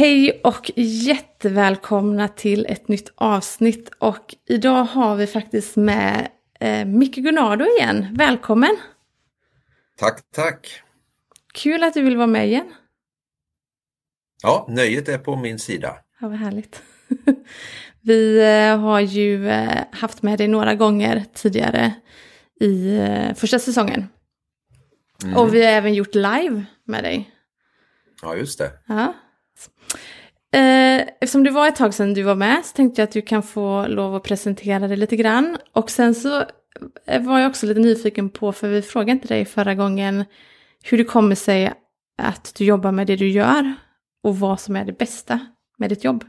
Hej och jättevälkomna till ett nytt avsnitt. Och idag har vi faktiskt med Micke Gunnardo igen. Välkommen! Tack. Kul att du vill vara med igen. Ja, nöjet är på min sida. Ja, vad härligt. Vi har ju haft med dig några gånger tidigare i första säsongen. Och vi har även gjort live med dig. Ja, just det. Ja. Eftersom det var ett tag sedan du var med så tänkte jag att du kan få lov att presentera dig lite grann. Och sen så var jag också lite nyfiken på, för vi frågade inte dig förra gången, hur det kommer sig att du jobbar med det du gör och vad som är det bästa med ditt jobb.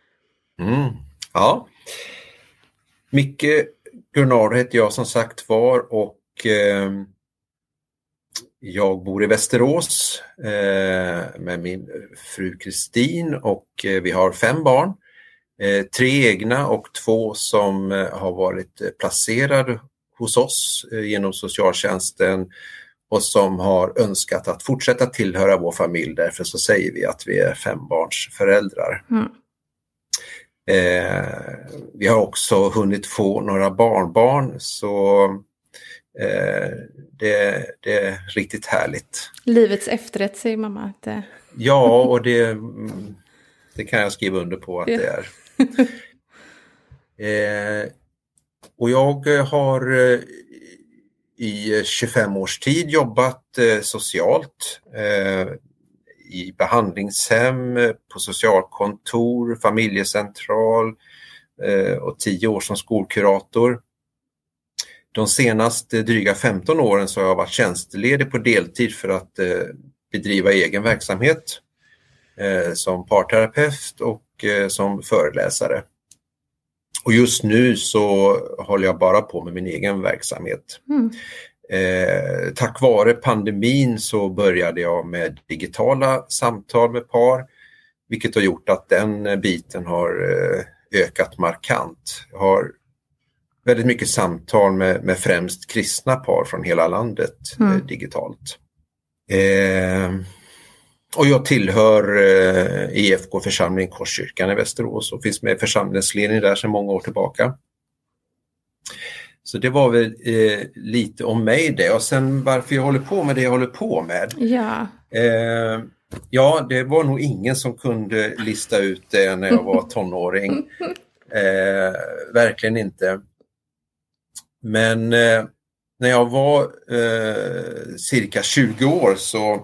Ja, Micke Gunnardo heter jag som sagt var och jag bor i Västerås med min fru Kristin och vi har 5 barn. 3 egna och 2 som har varit placerade hos oss genom socialtjänsten och som har önskat att fortsätta tillhöra vår familj. Därför så säger vi att vi är 5-barnsföräldrar. Vi har också hunnit få några barnbarn, så det är riktigt härligt. Livets efterrätt, säger mamma. Ja, och det kan jag skriva under på att det är. Och jag har i 25 års tid jobbat socialt i behandlingshem, på socialkontor, familjecentral och 10 år som skolkurator. De senaste dryga 15 åren så har jag varit tjänstledig på deltid för att bedriva egen verksamhet som parterapeut och som föreläsare. Och just nu så håller jag bara på med min egen verksamhet. Tack vare pandemin så började jag med digitala samtal med par, vilket har gjort att den biten har ökat markant. Jag har väldigt mycket samtal med främst kristna par från hela landet digitalt. Och jag tillhör EFK församling Korskyrkan i Västerås och finns med i församlingsledningen där sedan många år tillbaka. Så det var väl lite om mig det. Och sen varför jag håller på med det jag håller på med. Ja. Ja, det var nog ingen som kunde lista ut det när jag var tonåring. Verkligen inte. Men när jag var cirka 20 år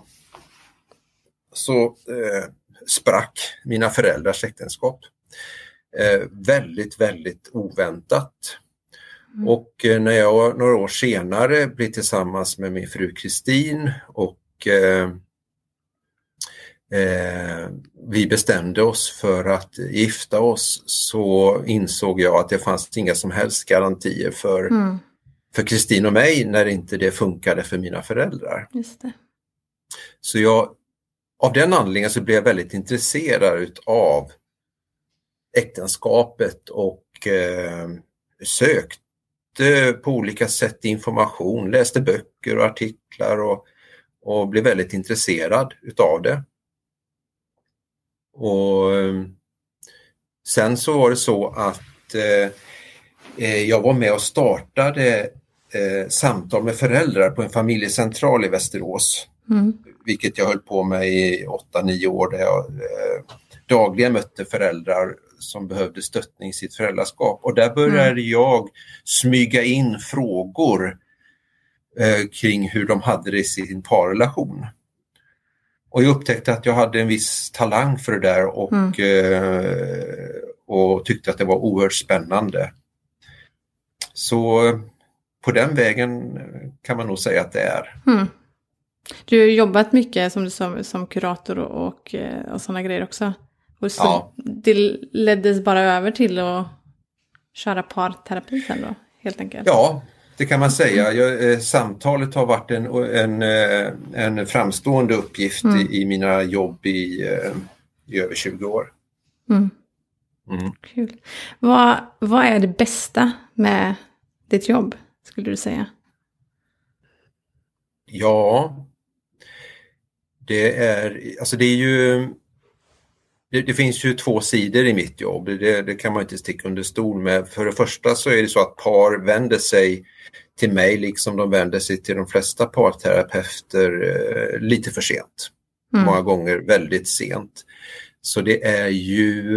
så sprack mina föräldrars äktenskap. Väldigt, väldigt oväntat. Och när jag några år senare blev tillsammans med min fru Kristin och vi bestämde oss för att gifta oss, så insåg jag att det fanns inga som helst garantier för Kristin och mig när inte det funkade för mina föräldrar. Just det. Så jag, av den anledningen så blev jag väldigt intresserad av äktenskapet och sökte på olika sätt information, läste böcker och artiklar och blev väldigt intresserad utav det. Och sen så var det så att jag var med och startade samtal med föräldrar på en familjecentral i Västerås. Vilket jag höll på med i 8-9 år, där jag dagligen mötte föräldrar som behövde stöttning i sitt föräldraskap. Och där började jag smyga in frågor kring hur de hade det i sin parrelation. Och jag upptäckte att jag hade en viss talang för det där och tyckte att det var oerhört spännande. Så på den vägen kan man nog säga att det är. Du har jobbat mycket som du sa, som kurator och sådana grejer också. Och så ja. Det leddes bara över till att köra parterapi sen då, helt enkelt. Ja, det kan man säga. Samtalet har varit en framstående uppgift i mina jobb i över 20 år. Kul. Vad är det bästa med ditt jobb, skulle du säga? Ja, det är ju Det finns ju två sidor i mitt jobb, det kan man inte sticka under stol med. För det första så är det så att par vänder sig till mig liksom de vänder sig till de flesta parterapeuter lite för sent. Många gånger väldigt sent. Så det är ju,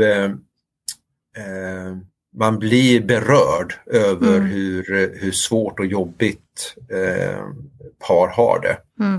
man blir berörd över hur svårt och jobbigt par har det.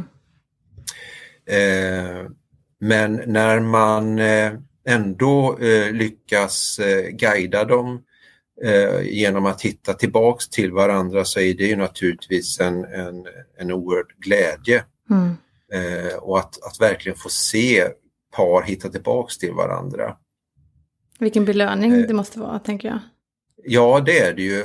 Men när man ändå lyckas guida dem genom att hitta tillbaks till varandra, så är det ju naturligtvis en oerhörd glädje. Och att verkligen få se par hitta tillbaks till varandra. Vilken belöning det måste vara, tänker jag. Ja, det är det ju.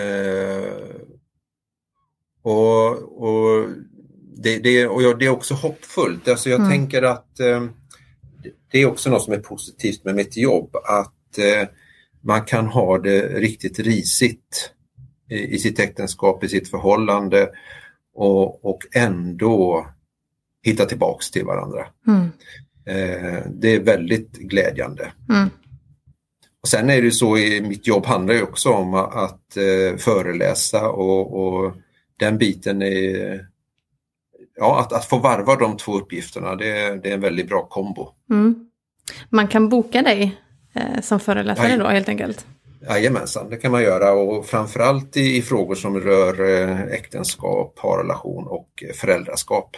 Och det är också hoppfullt. Alltså jag tänker att det är också något som är positivt med mitt jobb. Att man kan ha det riktigt risigt i sitt äktenskap, i sitt förhållande. Och ändå hitta tillbaks till varandra. Det är väldigt glädjande. Och sen är det så, i mitt jobb handlar ju också om att föreläsa och den biten är, ja, att få varva de två uppgifterna, det är en väldigt bra kombo. Man kan boka dig som föreläsare då helt enkelt? Jajamensan, det kan man göra, och framförallt i frågor som rör äktenskap, parrelation och föräldraskap.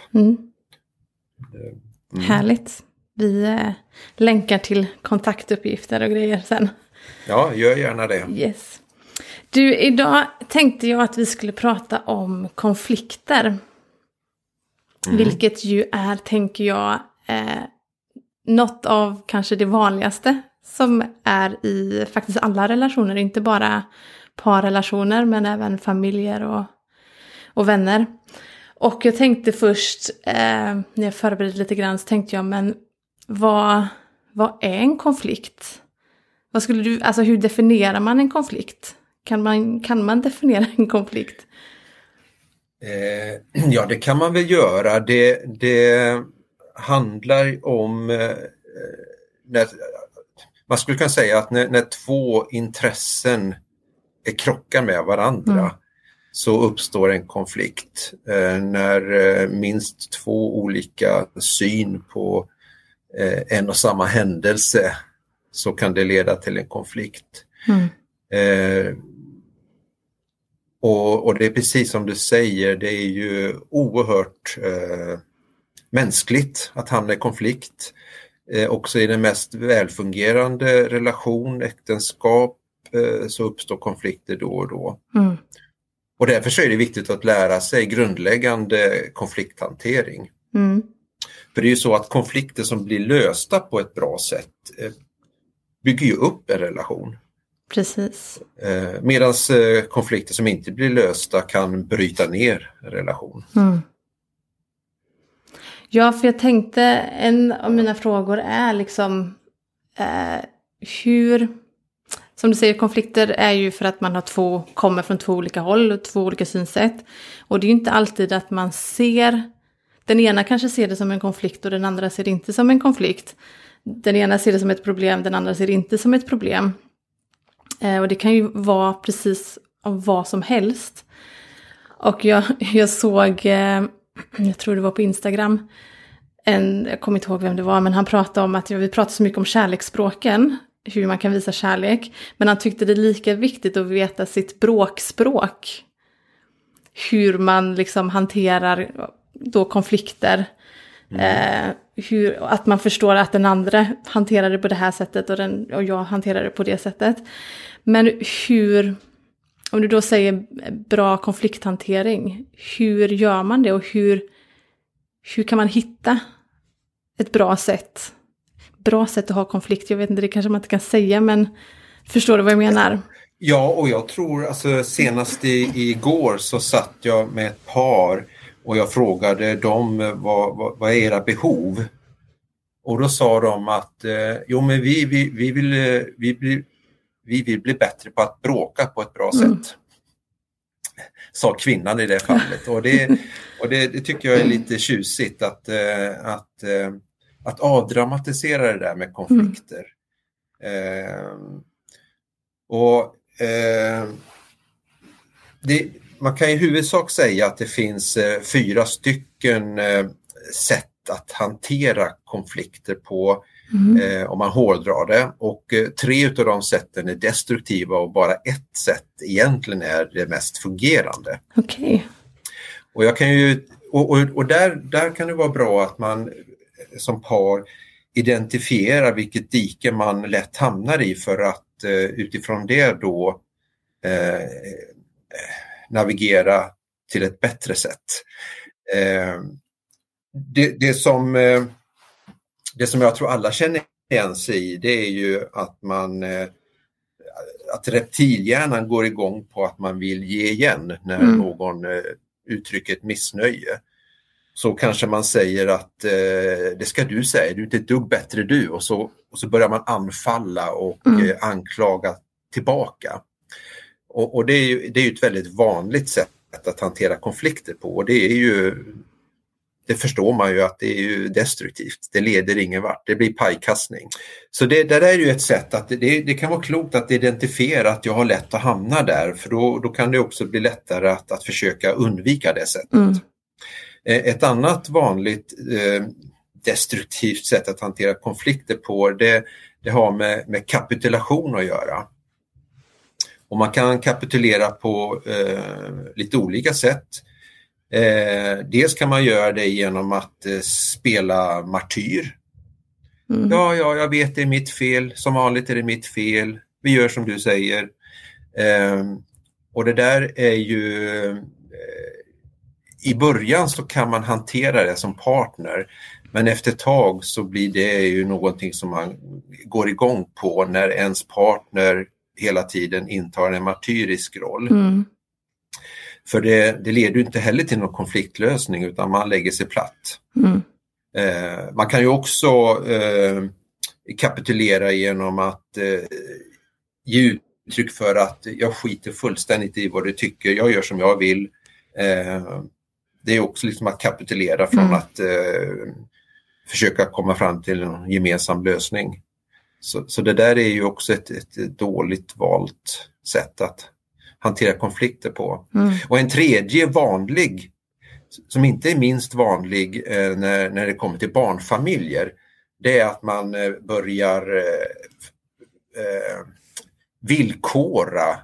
Härligt. Vi länkar till kontaktuppgifter och grejer sen. Ja, gör gärna det. Yes. Du, idag tänkte jag att vi skulle prata om konflikter. Vilket ju är, tänker jag, något av kanske det vanligaste som är i faktiskt alla relationer. Inte bara parrelationer, men även familjer och vänner. Och jag tänkte först, när jag förberedde lite grann, så tänkte jag, men vad är en konflikt? Vad skulle du, alltså hur definierar man en konflikt? Kan man definiera en konflikt? Ja, det kan man väl göra. Det handlar om, man skulle kunna säga att när två intressen krockar med varandra, så uppstår en konflikt. När minst två olika syn på en och samma händelse, så kan det leda till en konflikt. Och det är precis som du säger, det är ju oerhört mänskligt att hamna i konflikt. Också i den mest välfungerande relation, äktenskap, så uppstår konflikter då och då. Och därför så är det viktigt att lära sig grundläggande konflikthantering. För det är ju så att konflikter som blir lösta på ett bra sätt bygger ju upp en relation. Precis. Medan konflikter som inte blir lösta kan bryta ner en relation. Ja, för jag tänkte, en av mina frågor är liksom hur, som du säger, konflikter är ju för att man kommer från två olika håll och två olika synsätt. Och det är ju inte alltid att man ser, den ena kanske ser det som en konflikt och den andra ser det inte som en konflikt. Den ena ser det som ett problem, den andra ser det inte som ett problem. Och det kan ju vara precis vad som helst. Och jag såg, jag tror det var på Instagram, jag kommer inte ihåg vem det var, men han pratade om att vi pratar så mycket om kärleksspråken, hur man kan visa kärlek. Men han tyckte det är lika viktigt att veta sitt bråkspråk. Hur man liksom hanterar då konflikter. Att man förstår att den andra hanterar det på det här sättet och jag hanterar det på det sättet. Men om du då säger bra konflikthantering, hur gör man det, och hur kan man hitta ett bra sätt att ha konflikt? Jag vet inte, det kanske man inte kan säga, men förstår du vad jag menar? Ja, och jag tror, alltså senast igår så satt jag med ett par och jag frågade dem vad är era behov? Och då sa de att men vi vill bli bättre på att bråka på ett bra sätt. Sa kvinnan i det fallet. Och det tycker jag är lite tjusigt att att avdramatisera det där med konflikter. Man kan i huvudsak säga att det finns 4 stycken sätt att hantera konflikter på, om man hårdrar det. Och 3 utav de sätten är destruktiva och bara ett sätt egentligen är det mest fungerande. Okej. Och jag kan ju, och där kan det vara bra att man som par identifierar vilket dike man lätt hamnar i för att utifrån det då navigera till ett bättre sätt. Det som jag tror alla känner igen sig i, det är ju att att reptilhjärnan går igång på att man vill ge igen när någon uttrycker ett missnöje. Så kanske man säger att det ska du säga, du är inte ett dugg bättre du, och så börjar man anfalla och anklaga tillbaka. Och det är ju ett väldigt vanligt sätt att hantera konflikter på, och det förstår man ju att det är ju destruktivt. Det leder ingen vart. Det blir pajkastning. Så det där är ju ett sätt att det kan vara klokt att identifiera att jag har lätt att hamna där. För då kan det också bli lättare att försöka undvika det sättet. Ett annat vanligt destruktivt sätt att hantera konflikter på, det har med kapitulation att göra. Och man kan kapitulera på lite olika sätt. Dels kan man göra det genom att spela martyr. Ja, jag vet det är mitt fel. Som vanligt är det mitt fel. Vi gör som du säger. Och det där är ju... I början så kan man hantera det som partner. Men efter ett tag så blir det ju någonting som man går igång på när ens partner hela tiden intar en martyrisk roll. För det leder ju inte heller till någon konfliktlösning, utan man lägger sig platt. Man kan ju också kapitulera genom att ge uttryck för att jag skiter fullständigt i vad du tycker, jag gör som jag vill. Det är också liksom att kapitulera från att försöka komma fram till en gemensam lösning. Så det där är ju också ett dåligt valt sätt att hantera konflikter på. Och en tredje vanlig, som inte är minst vanlig när det kommer till barnfamiljer, det är att man börjar villkora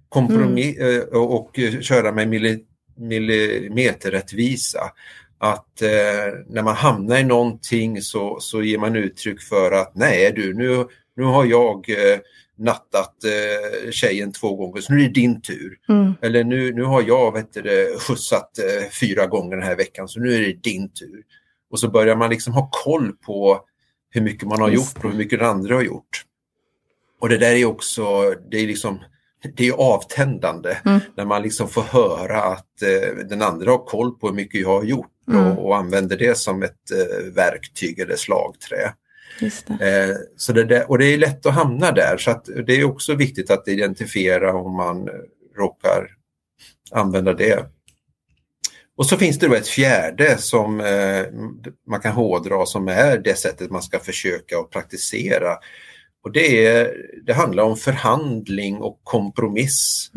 och köra med millimeterrättvisa. Att när man hamnar i någonting så ger man uttryck för att nej du, nu har jag nattat tjejen 2 gånger, så nu är det din tur. Eller nu har jag skjutsat 4 gånger den här veckan, så nu är det din tur. Och så börjar man liksom ha koll på hur mycket man har gjort och hur mycket den andra har gjort. Och det där är också, det är avtändande när man liksom får höra att den andra har koll på hur mycket jag har gjort och använder det som ett verktyg eller slagträ. Just det. Så och det är lätt att hamna där, så att det är också viktigt att identifiera om man råkar använda det. Och så finns det då ett fjärde som man kan hårdra, som är det sättet man ska försöka och praktisera. Och det handlar om förhandling och kompromiss.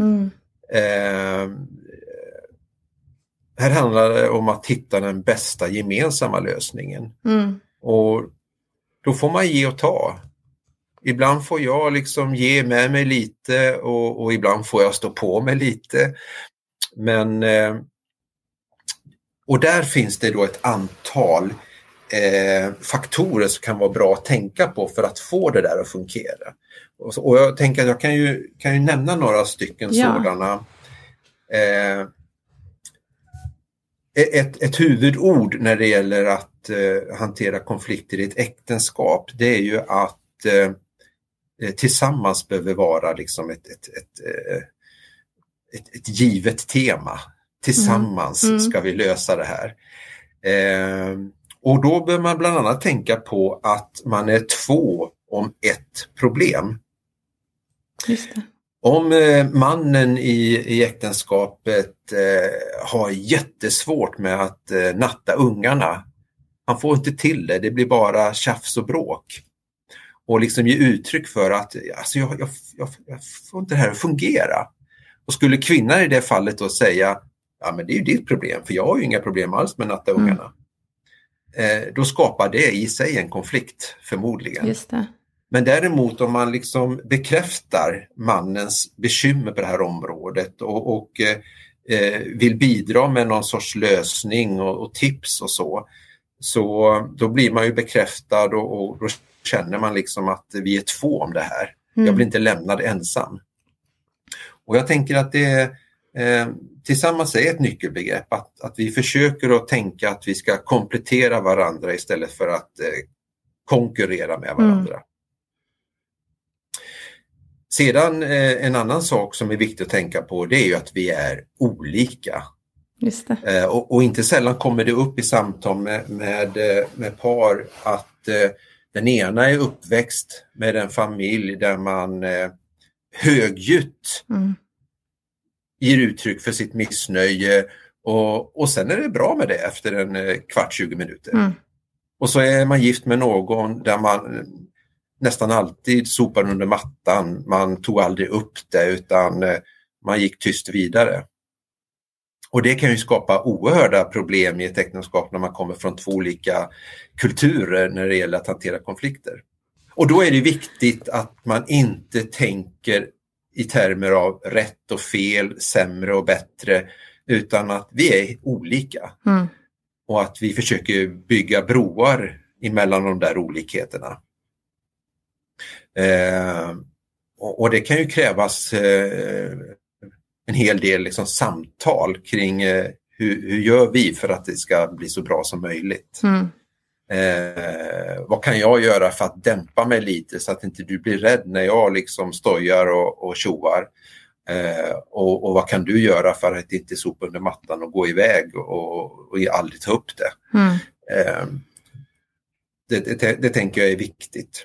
Här handlar det om att hitta den bästa gemensamma lösningen. Och då får man ge och ta. Ibland får jag liksom ge med mig lite och ibland får jag stå på mig lite. Men och där finns det då ett antal faktorer som kan vara bra att tänka på för att få det där att fungera. Och jag tänker att jag kan ju nämna några stycken sådana. Ett huvudord när det gäller att hantera konflikter i ett äktenskap, det är ju att tillsammans behöver vara liksom ett givet tema. Tillsammans ska vi lösa det här. Och då bör man bland annat tänka på att man är 2 om ett problem. Just det. Om mannen i äktenskapet har jättesvårt med att natta ungarna, han får inte till det. Det blir bara tjafs och bråk. Och liksom ge uttryck för att alltså jag får inte det här att fungera. Och skulle kvinnan i det fallet då säga, ja men det är ju ditt problem, för jag har ju inga problem alls med nattaungarna. Då skapar det i sig en konflikt förmodligen. Just det. Men däremot om man liksom bekräftar mannens bekymmer på det här området och vill bidra med någon sorts lösning och tips och så då blir man ju bekräftad och då känner man liksom att vi är två om det här. Jag blir inte lämnad ensam. Och jag tänker att det tillsammans är ett nyckelbegrepp, att vi försöker att tänka att vi ska komplettera varandra istället för att konkurrera med varandra. Sedan en annan sak som är viktigt att tänka på, det är ju att vi är olika. Just det. Och inte sällan kommer det upp i samtal med par att den ena är uppväxt med en familj där man högljutt ger uttryck för sitt missnöje och sen är det bra med det efter en kvart, 20 minuter. Och så är man gift med någon där man nästan alltid sopar under mattan. Man tog aldrig upp det utan man gick tyst vidare. Och det kan ju skapa oerhörda problem i ett äktenskap när man kommer från två olika kulturer när det gäller att hantera konflikter. Och då är det viktigt att man inte tänker i termer av rätt och fel, sämre och bättre, utan att vi är olika. Och att vi försöker bygga broar emellan de där olikheterna. Och det kan ju krävas en hel del liksom samtal kring hur gör vi för att det ska bli så bra som möjligt. Vad kan jag göra för att dämpa mig lite så att inte du blir rädd när jag liksom stojar och tjoar. Och vad kan du göra för att inte sopa under mattan och gå iväg och aldrig ta upp det. Det tänker jag är viktigt.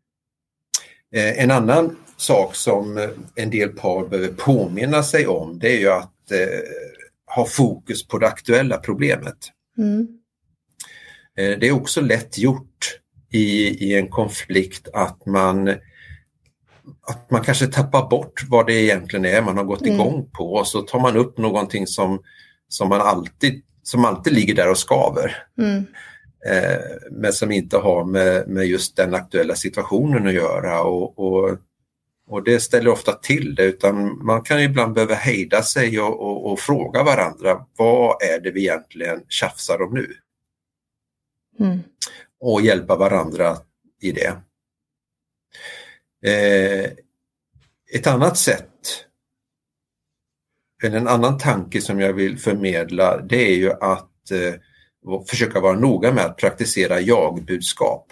En annan sak som en del par behöver påminna sig om, det är ju att ha fokus på det aktuella problemet. Det är också lätt gjort i en konflikt att man kanske tappar bort vad det egentligen är man har gått igång på, och så tar man upp någonting som alltid ligger där och skaver. Men som inte har med just den aktuella situationen att göra och det ställer ofta till det, utan man kan ibland behöva hejda sig och fråga varandra, vad är det vi egentligen tjafsar om nu? Och hjälpa varandra i det. Ett annat sätt, eller en annan tanke som jag vill förmedla, det är ju att försöka vara noga med att praktisera jag-budskap.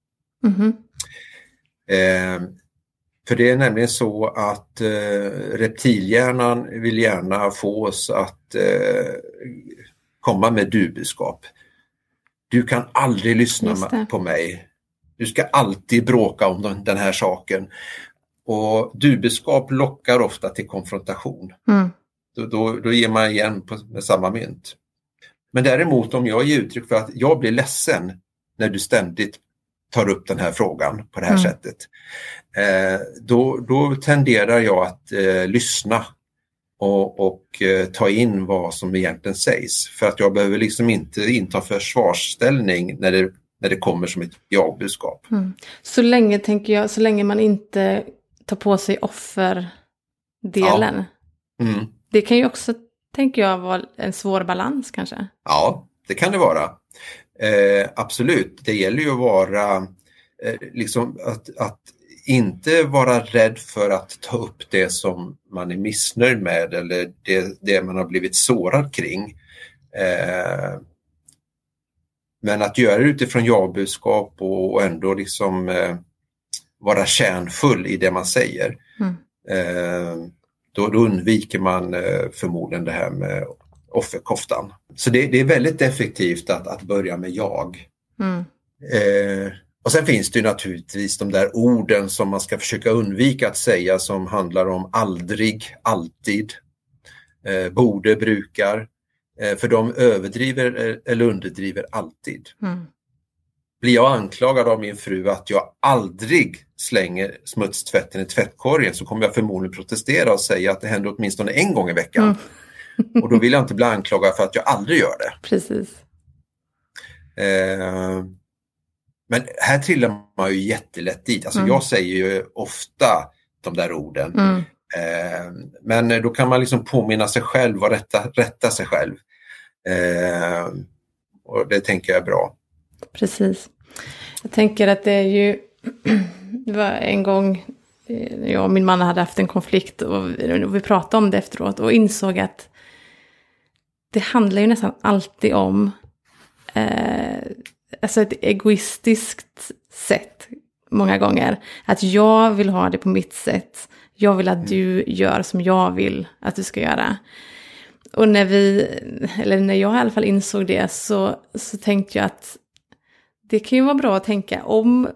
För det är nämligen så att reptilhjärnan vill gärna få oss att komma med du-budskap. Du kan aldrig lyssna på mig. Du ska alltid bråka om den här saken. Och du-budskap lockar ofta till konfrontation. Då ger man igen med samma mynt. Men däremot om jag ger uttryck för att jag blir ledsen när du ständigt tar upp den här frågan på det här sättet. Då tenderar jag att lyssna och ta in vad som egentligen sägs. För att jag behöver liksom inte inta försvarsställning när det kommer som ett jag-budskap. Så länge, tänker jag, så länge man inte tar på sig offerdelen. Det kan ju också, tänker jag, vara en svår balans kanske. Ja, det kan det vara. Absolut. Det gäller ju att vara liksom att inte vara rädd för att ta upp det som man är missnöjd med eller det man har blivit sårad kring. Men att göra det utifrån jag-budskap och ändå liksom vara kärnfull i det man säger. Då undviker man förmodligen det här med offerkoftan. Så det är väldigt effektivt att börja med jag. Och sen finns det ju naturligtvis de där orden som man ska försöka undvika att säga, som handlar om aldrig, alltid, borde, brukar. För de överdriver eller underdriver alltid. Blir jag anklagad av min fru att jag aldrig slänger smutstvätten i tvättkorgen, så kommer jag förmodligen protestera och säga att det händer åtminstone en gång i veckan. Och då vill jag inte bli anklagad för att jag aldrig gör det. Precis. Men här trillar man ju jättelätt dit. Alltså jag säger ju ofta de där orden. Men då kan man liksom påminna sig själv och rätta sig själv. Och det tänker jag är bra. Precis. Jag tänker att det är ju... Det var en gång jag och min man hade haft en konflikt och vi pratade om det efteråt och insåg att det handlar ju nästan alltid om alltså ett egoistiskt sätt många gånger. Att jag vill ha det på mitt sätt. Jag vill att du gör som jag vill att du ska göra. Och när jag i alla fall insåg det så tänkte jag att det kan ju vara bra att tänka om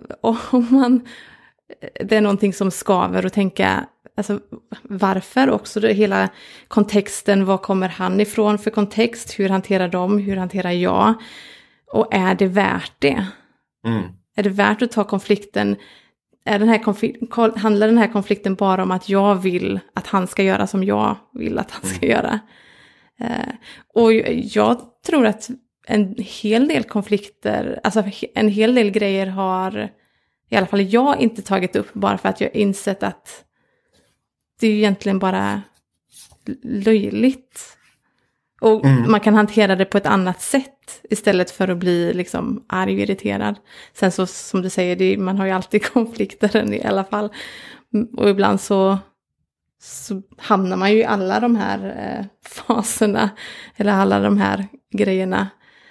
det är någonting som skaver och tänka alltså, varför också hela kontexten, var kommer han ifrån för kontext, hur hanterar de, hur hanterar jag och är det värt det? Är det värt att ta konflikten? Handlar den här konflikten bara om att jag vill att han ska göra som jag vill att han ska göra? Och jag tror att en hel del konflikter, alltså en hel del grejer har i alla fall jag inte tagit upp bara för att jag insett att det är egentligen bara löjligt. Och man kan hantera det på ett annat sätt istället för att bli liksom arg och irriterad. Sen så som du säger, man har ju alltid konflikter i alla fall. Och ibland så hamnar man ju i alla de här faserna eller alla de här grejerna.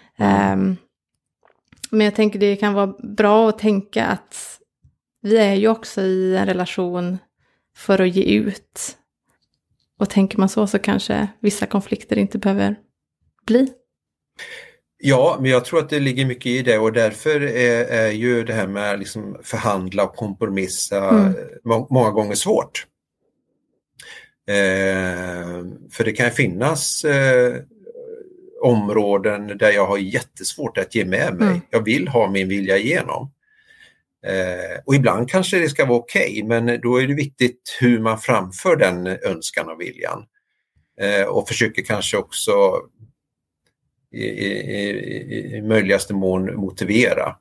Men jag tänker det kan vara bra att tänka att vi är ju också i en relation för att ge ut. Och tänker man så kanske vissa konflikter inte behöver bli. Ja, men jag tror att det ligger mycket i det och därför är ju det här med liksom förhandla och kompromissa många gånger svårt. För det kan finnas områden där jag har jättesvårt att ge med mig. Jag vill ha min vilja igenom. Och ibland kanske det ska vara okej, men då är det viktigt hur man framför den önskan och viljan. Och försöker kanske också i möjligaste mån motivera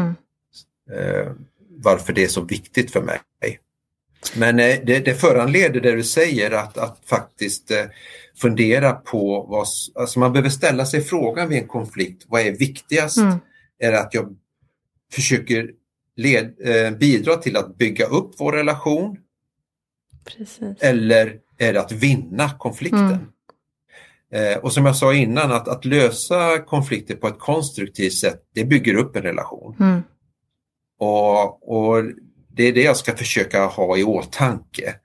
varför det är så viktigt för mig. Men det föranleder det du säger att faktiskt fundera på alltså man behöver ställa sig frågan vid en konflikt, vad är viktigast? Är det att jag försöker bidra till att bygga upp vår relation? Precis. Eller är det att vinna konflikten? Och som jag sa innan, att lösa konflikter på ett konstruktivt sätt, det bygger upp en relation. Och det är det jag ska försöka ha i åtanke.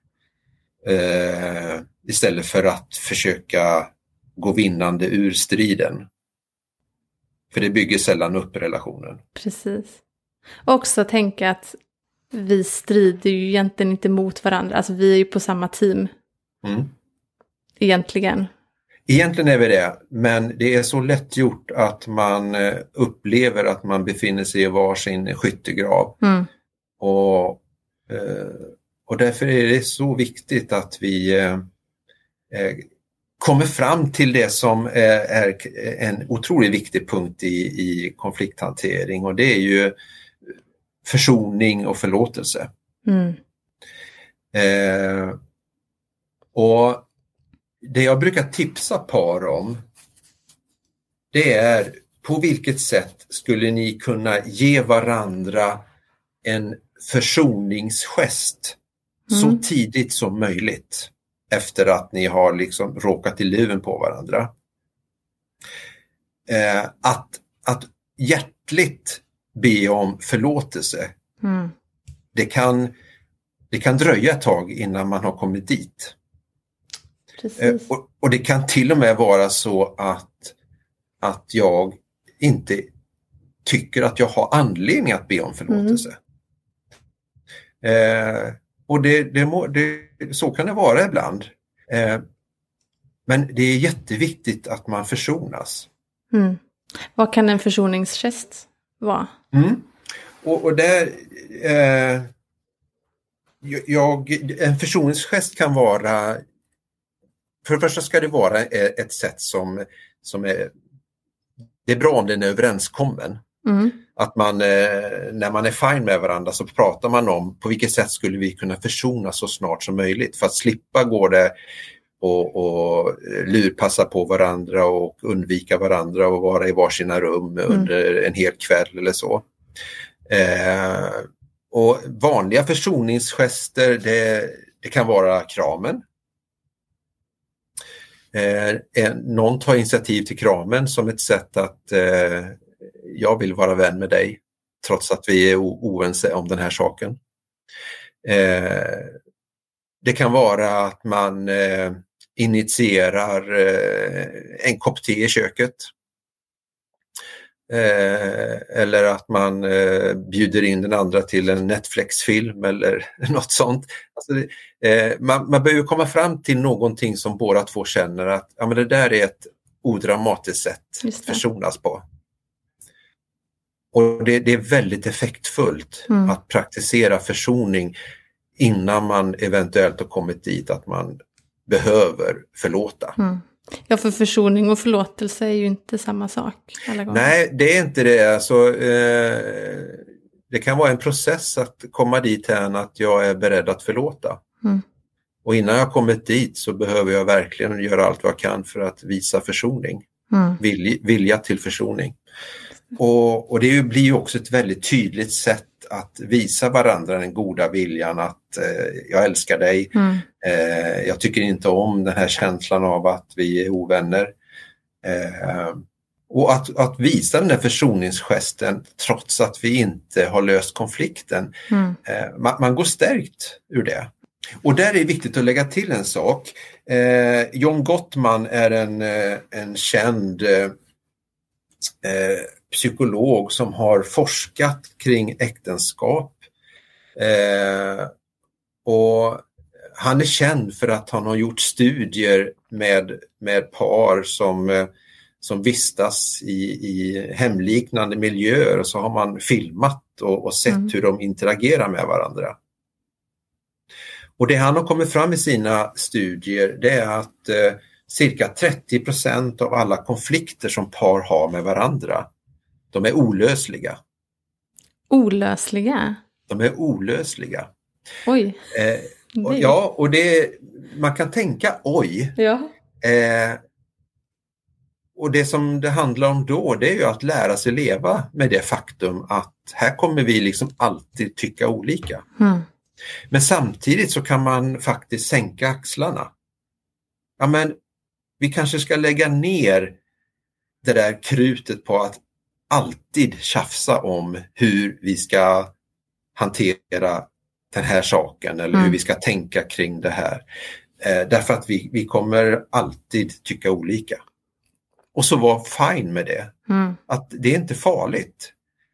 Istället för att försöka gå vinnande ur striden. För det bygger sällan upp relationen. Precis. Och också tänka att vi strider ju egentligen inte mot varandra. Alltså vi är ju på samma team. Egentligen. Egentligen är vi det, men det är så lätt gjort att man upplever att man befinner sig i varsin skyttegrav. Och därför är det så viktigt att vi kommer fram till det som är en otroligt viktig punkt i konflikthantering, och det är ju försoning och förlåtelse. Och det jag brukar tipsa par om, det är på vilket sätt skulle ni kunna ge varandra en försoningsgest så tidigt som möjligt efter att ni har liksom råkat i luven på varandra. Att hjärtligt be om förlåtelse, det kan dröja ett tag innan man har kommit dit. Och det kan till och med vara så att jag inte tycker att jag har anledning att be om förlåtelse. Och så kan det vara ibland. Men det är jätteviktigt att man försonas. Mm. Vad kan en försoningsgest vara? Mm. Och där... en försoningsgest kan vara... För det första ska det vara ett sätt som är... Det är bra om den är överenskommen. Mm. Att man, när man är fine med varandra så pratar man om på vilket sätt skulle vi kunna försonas så snart som möjligt. För att slippa går det och lurpassa på varandra och undvika varandra och vara i varsina rum under en hel kväll eller så. Och vanliga försoningsgester, det kan vara kramen. Någon tar initiativ till kramen som ett sätt att jag vill vara vän med dig trots att vi är oense om den här saken. Det kan vara att man initierar en kopp te i köket. Eller att man bjuder in den andra till en Netflix-film eller något sånt. Alltså man behöver komma fram till någonting som båda två känner att ja, men det där är ett odramatiskt sätt att försonas på. Och det är väldigt effektfullt att praktisera försoning innan man eventuellt har kommit dit att man behöver förlåta. Ja, för försoning och förlåtelse är ju inte samma sak alla gånger. Nej, det är inte det. Alltså, det kan vara en process att komma dit här att jag är beredd att förlåta. Och innan jag kommit dit så behöver jag verkligen göra allt vad jag kan för att visa försoning. Vilja till försoning. Och det blir ju också ett väldigt tydligt sätt att visa varandra den goda viljan att jag älskar dig. Jag tycker inte om den här känslan av att vi är ovänner. Och att visa den där försoningsgesten trots att vi inte har löst konflikten. Man går stärkt ur det. Och där är det viktigt att lägga till en sak. John Gottman är en känd psykolog som har forskat kring äktenskap. Och han är känd för att han har gjort studier med par som vistas i hemliknande miljöer, och så har man filmat och sett hur de interagerar med varandra. Och det han har kommit fram i sina studier, det är att cirka 30% av alla konflikter som par har med varandra, de är olösliga. Olösliga? De är olösliga. Oj. Ja, och man kan tänka oj. Ja. Och det som det handlar om då, det är ju att lära sig leva med det faktum att här kommer vi liksom alltid tycka olika. Men samtidigt så kan man faktiskt sänka axlarna. Ja, men vi kanske ska lägga ner det där krutet på att alltid tjafsa om hur vi ska hantera den här saken eller hur vi ska tänka kring det här. Därför att vi kommer alltid tycka olika. Och så var fine med det. Att det är inte farligt.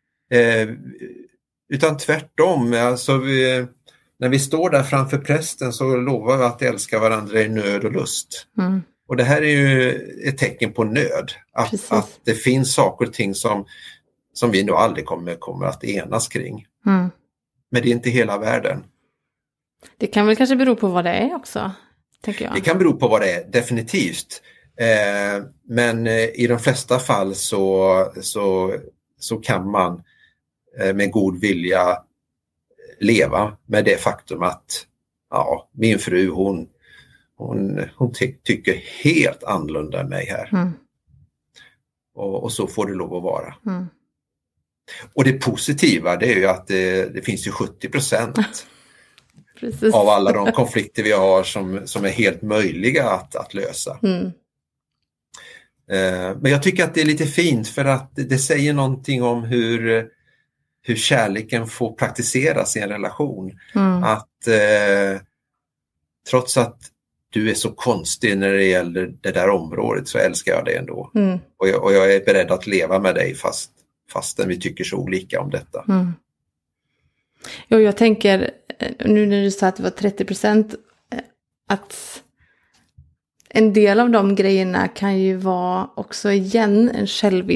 Utan tvärtom. Alltså när vi står där framför prästen så lovar vi att älska varandra i nöd och lust. Och det här är ju ett tecken på nöd. Att det finns saker och ting som vi nog aldrig kommer att enas kring. Men det är inte hela världen. Det kan väl kanske bero på vad det är också, tänker jag. Det kan bero på vad det är, definitivt. Men i de flesta fall så kan man med god vilja leva med det faktum att min fru hon tycker helt annorlunda än mig här. Och så får det lov att vara. Och det positiva, det är ju att det finns ju 70% av alla de konflikter vi har som är helt möjliga att lösa. Men jag tycker att det är lite fint för att det säger någonting om hur kärleken får praktiseras i en relation. Att trots att du är så konstig när det gäller det där området så älskar jag dig ändå. Och jag är beredd att leva med dig fastän vi tycker så olika om detta. Jo, jag tänker, nu när du sa att det var 30%, att en del av de grejerna kan ju vara också igen en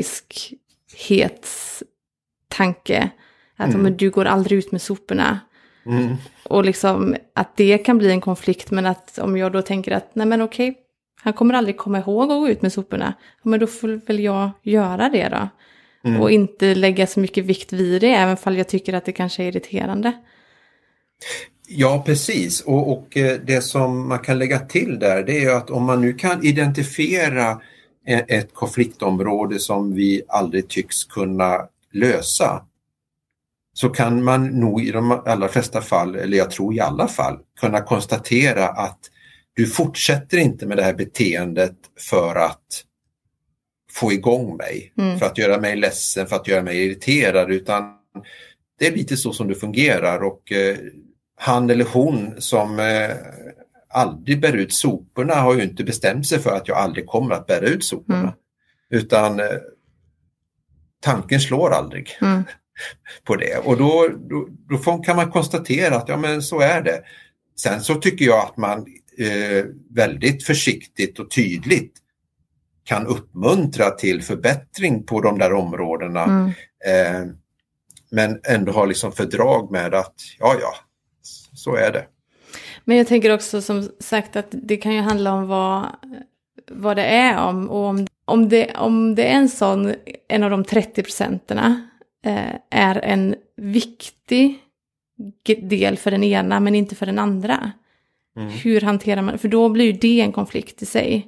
själviskhetstanke. Att men, du går aldrig ut med soporna. Mm. Och liksom att det kan bli en konflikt, men att om jag då tänker att nej men okej, han kommer aldrig komma ihåg att gå ut med soporna. Men då får väl jag göra det då. Mm. Och inte lägga så mycket vikt vid det, även fall jag tycker att det kanske är irriterande. Ja, precis. Och det som man kan lägga till där, det är ju att om man nu kan identifiera ett konfliktområde som vi aldrig tycks kunna lösa, så kan man nog i de allra flesta fall, eller jag tror i alla fall, kunna konstatera att du fortsätter inte med det här beteendet för att få igång mig, för att göra mig ledsen, för att göra mig irriterad, utan det är lite så som det fungerar. Och han eller hon som aldrig bär ut soporna har ju inte bestämt sig för att jag aldrig kommer att bära ut soporna, utan tanken slår aldrig på det. Och då kan man konstatera att ja, men så är det. Sen så tycker jag att man väldigt försiktigt och tydligt kan uppmuntra till förbättring på de där områdena, men ändå ha liksom fördrag med att ja, så är det. Men jag tänker också som sagt att det kan ju handla om vad det är om. Och om det är en av de 30% är en viktig del för den ena men inte för den andra. Hur hanterar man? För då blir ju det en konflikt i sig.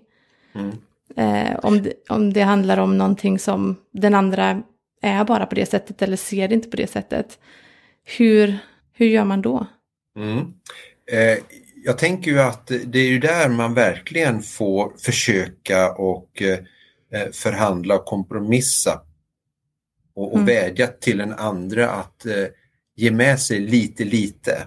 Om det handlar om någonting som den andra är bara på det sättet eller ser det inte på det sättet. Hur gör man då? Jag tänker ju att det är ju där man verkligen får försöka och förhandla och kompromissa och vädja till den andra att ge med sig lite.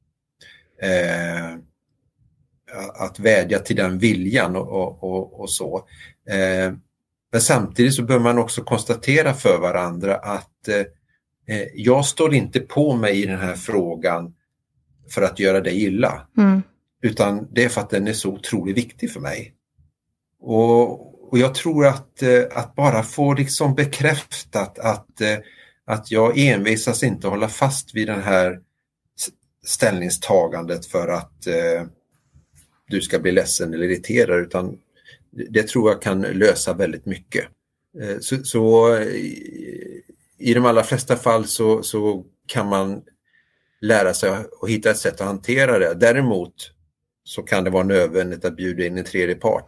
Att vädja till den viljan och så. Men samtidigt så bör man också konstatera för varandra att jag står inte på mig i den här frågan för att göra dig illa. Utan det är för att den är så otroligt viktig för mig. Och jag tror att bara få liksom bekräftat att jag envisas inte hålla fast vid den här ställningstagandet för att du ska bli ledsen eller irriterad, utan det tror jag kan lösa väldigt mycket. Så i de allra flesta fall så kan man lära sig och hitta ett sätt att hantera det. Däremot så kan det vara nödvändigt att bjuda in en tredje part.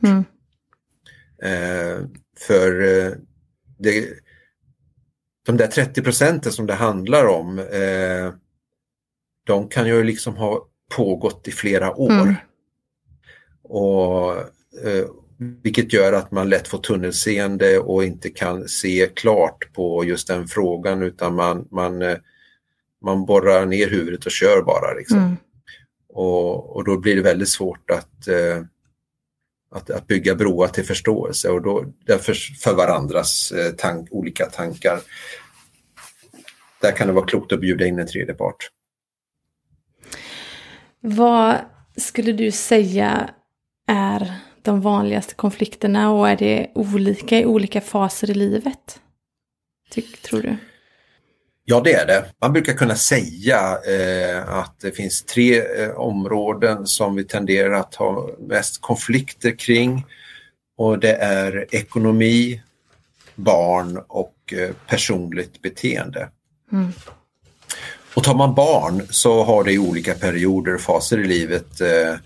För de där 30% som det handlar om, de kan ju liksom ha pågått i flera år. Och vilket gör att man lätt får tunnelseende och inte kan se klart på just den frågan, utan man borrar ner huvudet och kör bara liksom. Och då blir det väldigt svårt att bygga broar till förståelse, och då därför för varandras olika tankar. Där kan det vara klokt att bjuda in en tredje part. Vad skulle du säga är de vanligaste konflikterna, och är det olika i olika faser i livet? Tror du? Ja, det är det. Man brukar kunna säga att det finns 3 områden som vi tenderar att ha mest konflikter kring. Och det är ekonomi, barn och personligt beteende. Och tar man barn så har det i olika perioder och faser i livet.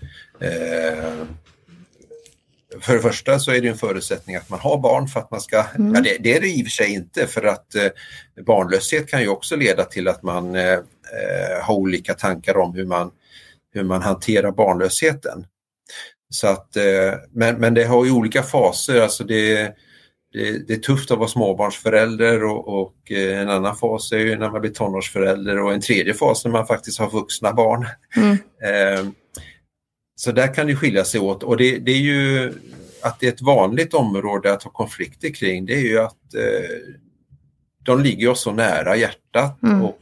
För det första så är det en förutsättning att man har barn för att man ska, ja, det är det i och för sig inte, för att barnlöshet kan ju också leda till att man har olika tankar om hur man hanterar barnlösheten. Så att, men det har ju olika faser, alltså det är tufft att vara småbarnsförälder och en annan fas är ju när man blir tonårsförälder, och en tredje fas när man faktiskt har vuxna barn. Så där kan det skilja sig åt, och det är ju att det är ett vanligt område att ha konflikter kring, det är ju att de ligger oss så nära hjärtat och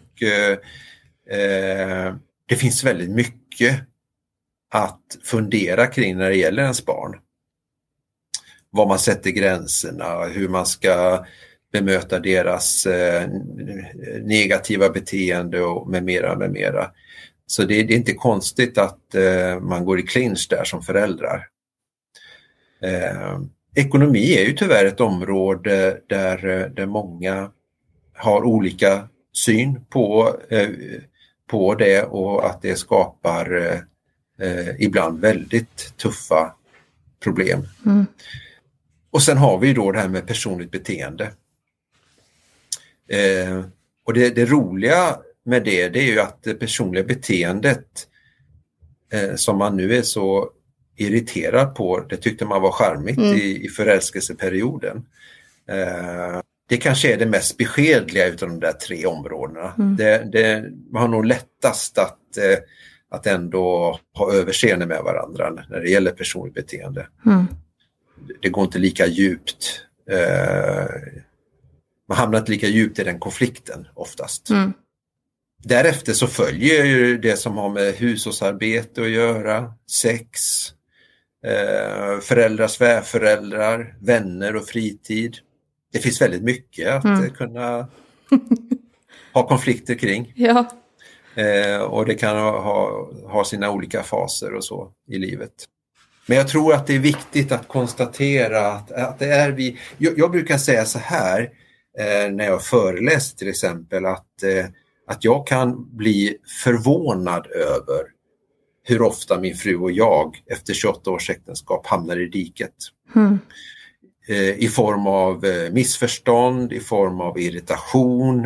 det finns väldigt mycket att fundera kring när det gäller ens barn. var man sätter gränserna, hur man ska bemöta deras negativa beteende och med mera, med mera. Så det är inte konstigt att man går i clinch där som föräldrar. Ekonomi är ju tyvärr ett område där många har olika syn på det, och att det skapar ibland väldigt tuffa problem. Mm. Och sen har vi då det här med personligt beteende. Och det roliga med det är ju att det personliga beteendet som man nu är så irriterad på, det tyckte man var charmigt i förälskelseperioden. Det kanske är det mest beskedliga utav de där 3 områdena. Man har nog lättast att ändå ha överseende med varandra när det gäller personligt beteende. Det går inte lika djupt. Man hamnar inte lika djupt i den konflikten oftast. Därefter så följer ju det som har med hushållsarbete att göra, sex, föräldrar, svärföräldrar, vänner och fritid. Det finns väldigt mycket att kunna ha konflikter kring. Ja. Och det kan ha sina olika faser och så i livet. Men jag tror att det är viktigt att konstatera att det är vi. Jag brukar säga så här när jag föreläser till exempel, att jag kan bli förvånad över hur ofta min fru och jag efter 28 års äktenskap hamnar i diket. I form av missförstånd, i form av irritation,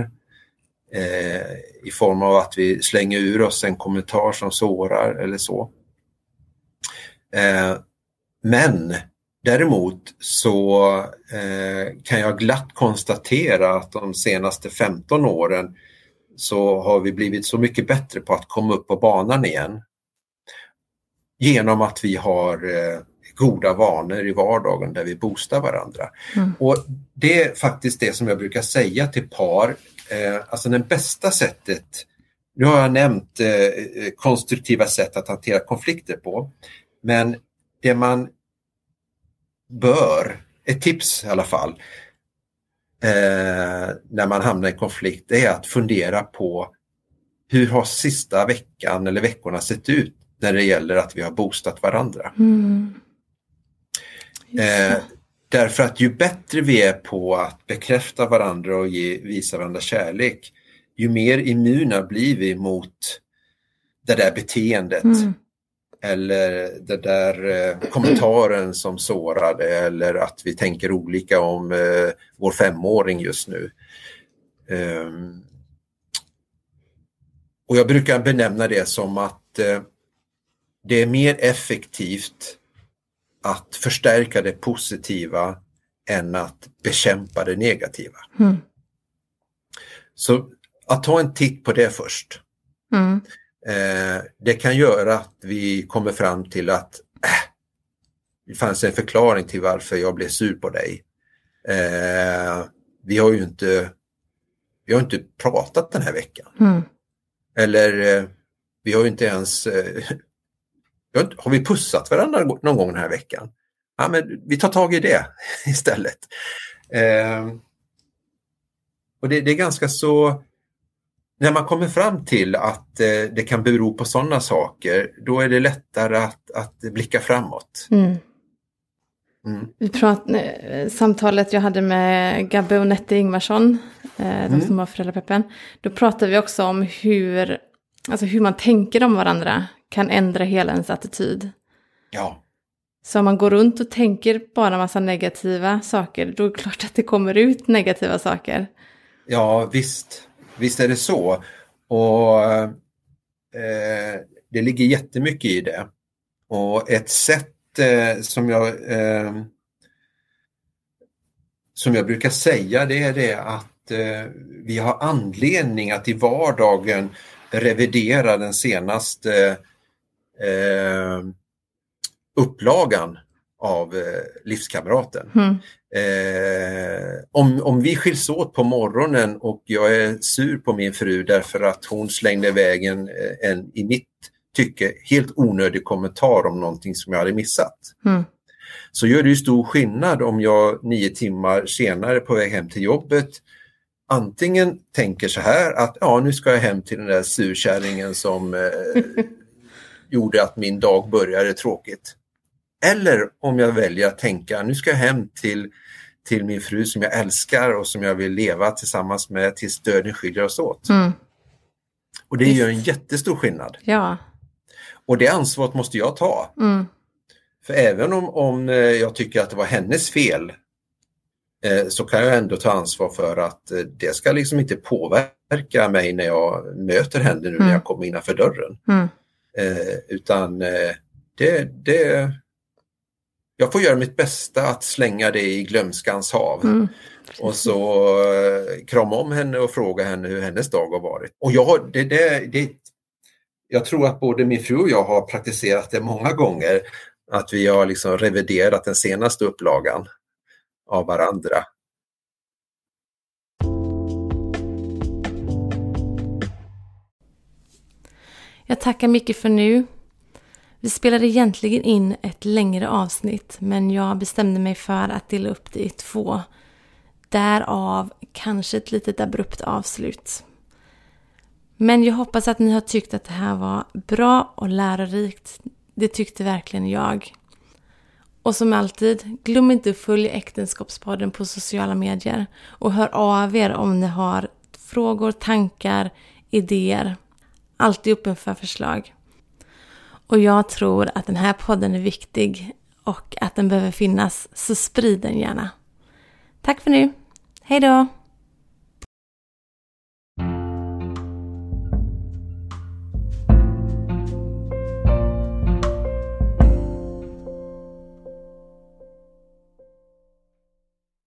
i form av att vi slänger ur oss en kommentar som sårar eller så. Men däremot så kan jag glatt konstatera att de senaste 15 åren så har vi blivit så mycket bättre på att komma upp på banan igen. Genom att vi har goda vanor i vardagen där vi boostar varandra. Och det är faktiskt det som jag brukar säga till par. Alltså det bästa sättet, nu har jag nämnt konstruktiva sätt att hantera konflikter på. Men det man bör, ett tips i alla fall, när man hamnar i konflikt, det är att fundera på hur har sista veckan eller veckorna sett ut när det gäller att vi har boostat varandra. Därför att ju bättre vi är på att bekräfta varandra och visa varandra kärlek, ju mer immuna blir vi mot det där beteendet. Eller det där kommentaren som sårade, eller att vi tänker olika om vår 5-åring just nu. Och jag brukar benämna det som att det är mer effektivt att förstärka det positiva än att bekämpa det negativa. Så att ta en titt på det först. Det kan göra att vi kommer fram till att det fanns en förklaring till varför jag blev sur på dig. Vi har inte pratat den här veckan. Eller vi har ju inte ens har vi pussat varandra någon gång den här veckan? Ja, men vi tar tag i det istället. Och det är ganska så, när man kommer fram till att det kan bero på sådana saker, då är det lättare att blicka framåt. Samtalet jag hade med Gabbe och Nette Ingvarsson, de som har Föräldrapeppen, då pratade vi också om hur man tänker om varandra kan ändra hela ens attityd. Ja. Så om man går runt och tänker bara massa negativa saker, då är det klart att det kommer ut negativa saker. Ja, visst är det så. Och det ligger jättemycket i det. Och ett sätt som jag brukar säga, det är det att vi har anledning att i vardagen revidera den senaste upplagan av Livskamraten. Om vi skiljs åt på morgonen och jag är sur på min fru därför att hon slängde iväg en i mitt tycke helt onödig kommentar om någonting som jag hade missat. så gör det ju stor skillnad om jag 9 timmar senare på väg hem till jobbet antingen tänker så här att nu ska jag hem till den där surkärringen som gjorde att min dag började tråkigt. Eller om jag väljer att tänka nu ska jag hem till min fru som jag älskar och som jag vill leva tillsammans med tills döden skiljer oss åt. Och det gör en jättestor skillnad. Ja. Och det ansvaret måste jag ta. För även om jag tycker att det var hennes fel så kan jag ändå ta ansvar för att det ska liksom inte påverka mig när jag möter henne nu när jag kommer innanför dörren. Utan jag får göra mitt bästa att slänga det i glömskans hav. Och så krama om henne och fråga henne hur hennes dag har varit. Och jag tror att både min fru och jag har praktiserat det många gånger. Att vi har liksom reviderat den senaste upplagan av varandra. Jag tackar mycket för nu. Vi spelade egentligen in ett längre avsnitt, men jag bestämde mig för att dela upp det i 2. Därav kanske ett litet abrupt avslut. Men jag hoppas att ni har tyckt att det här var bra och lärorikt. Det tyckte verkligen jag. Och som alltid, glöm inte att följa Äktenskapspodden på sociala medier. Och hör av er om ni har frågor, tankar, idéer. Alltid öppen för förslag. Och jag tror att den här podden är viktig och att den behöver finnas, så sprid den gärna. Tack för nu. Hej då!